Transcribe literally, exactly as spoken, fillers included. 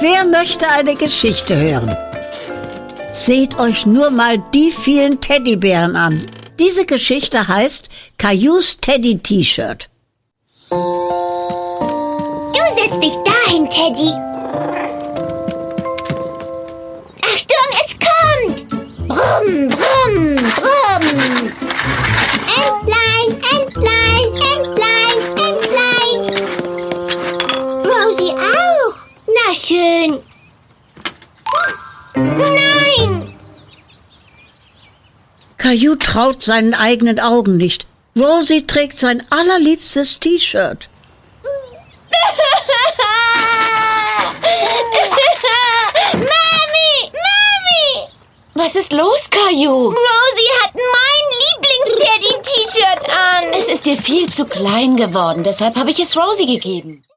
Wer möchte eine Geschichte hören? Seht euch nur mal die vielen Teddybären an. Diese Geschichte heißt Cailloux Teddy T-Shirt. Du setzt dich dahin, Teddy. Achtung, es kommt! Brumm, brumm, brumm. Entlein, Entlein, Entlein, Entlein. Rosie auch. Na schön. Nein! Caillou traut seinen eigenen Augen nicht. Rosie trägt sein allerliebstes T-Shirt. Mami! Mami! Was ist los, Caillou? Rosie hat mein Lieblings-Teddy-T-Shirt an. Es ist dir viel zu klein geworden, deshalb habe ich es Rosie gegeben.